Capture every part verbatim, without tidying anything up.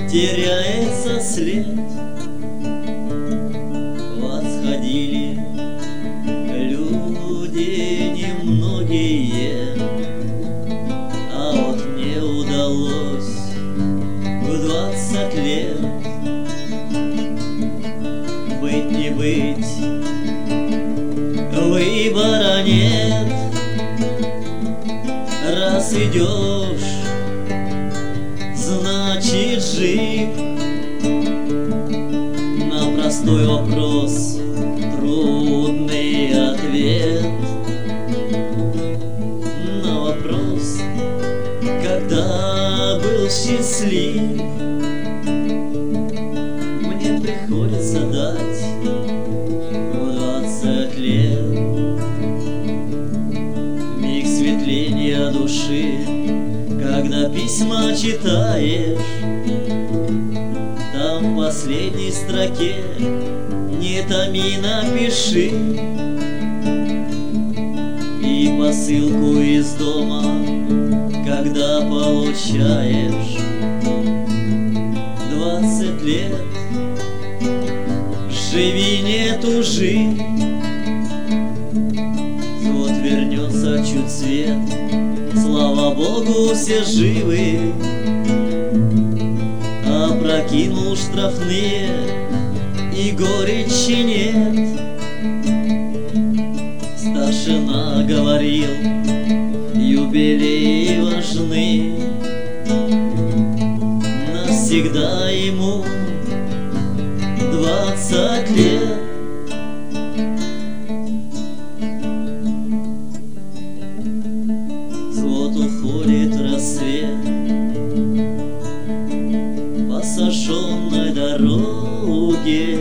теряется след. Восходили люди немногие, а вот мне удалось в двадцать лет быть не быть, выбора нет. Раз идешь, значит жив. На простой вопрос трудный ответ. На вопрос, когда был счастлив, мне приходится дать в двадцать лет. Миг светления души, когда письма читаешь, там в последней строке не томи, напиши. И посылку из дома, когда получаешь двадцать лет, живи, не тужи. Вот вернется чуть свет, слава Богу, все живы. Опрокинул штрафные, и горечи нет. Старшина говорил, юбилеи важны. Навсегда ему двадцать лет. Вот уходит рассвет по сожженной дороге,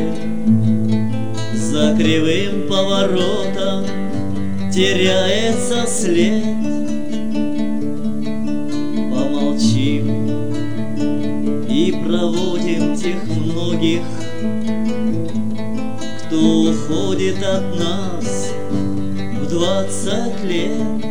за кривым поворотом теряется след. Помолчим и проводим тех многих, кто уходит от нас в двадцать лет.